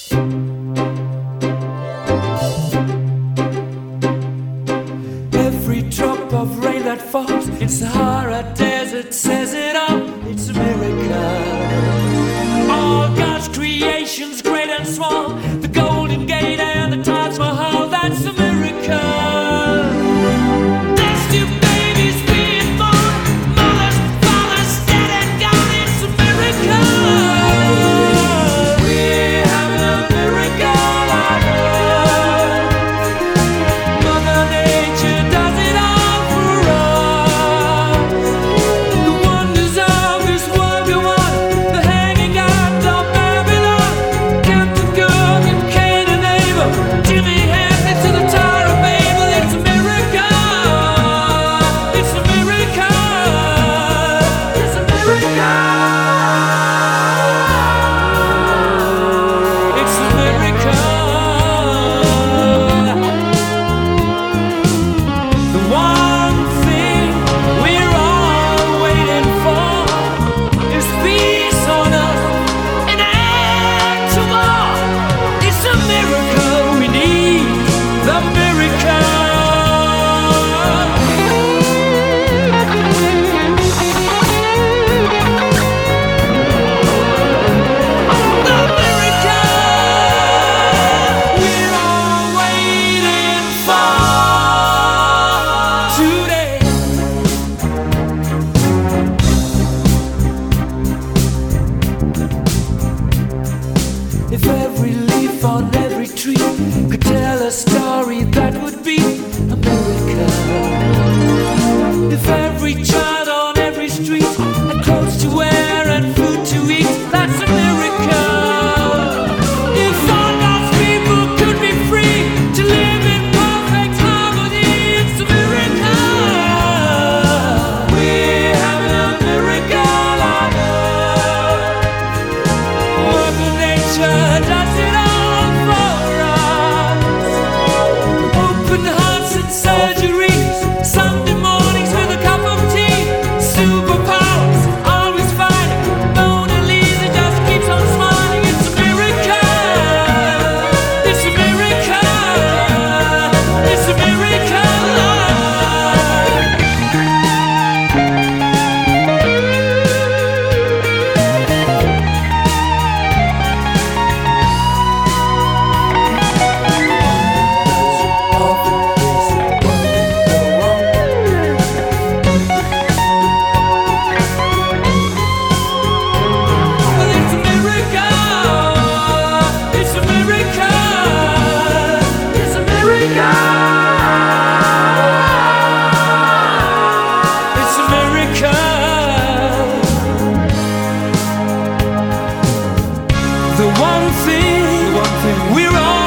Every drop of rain that falls in Sahara Desert says it all. It's a miracle. All God's creations, great and small, the Golden Gate and the Taj Mahal, that's a miracle. There's two babies being born, mothers, fathers, dead and gone, it's a miracle. We're having a miracle on earth. Mother Nature does it all for us. The wonders of this world go on, the hanging out of Babylon, Captain Cook and Cain and Abel, Jimmy Hanley to the Tower of Babel. It's a miracle. It's a miracle. It's a miracle. It's a miracle. The one thing we're all waiting for is peace on earth, an end to war. It's a miracle. We need the miracle. The miracle we're all waiting for today. If every leaf on every tree could tell a story, that would be a miracle. If every child on every street had clothes to wear and food to eat, that's a miracle. If all God's people could be free to live in perfect harmony, it's a miracle. We're having a miracle on earth. Mother Nature does it all for us. Open hearts and surgeries, Sunday mornings with a cup of tea, superpowers, always fighting. Mona Lisa just keeps on smiling. It's a miracle. It's a miracle. It's a miracle. It's a miracle. It's a miracle. It's a miracle. The one thing we're all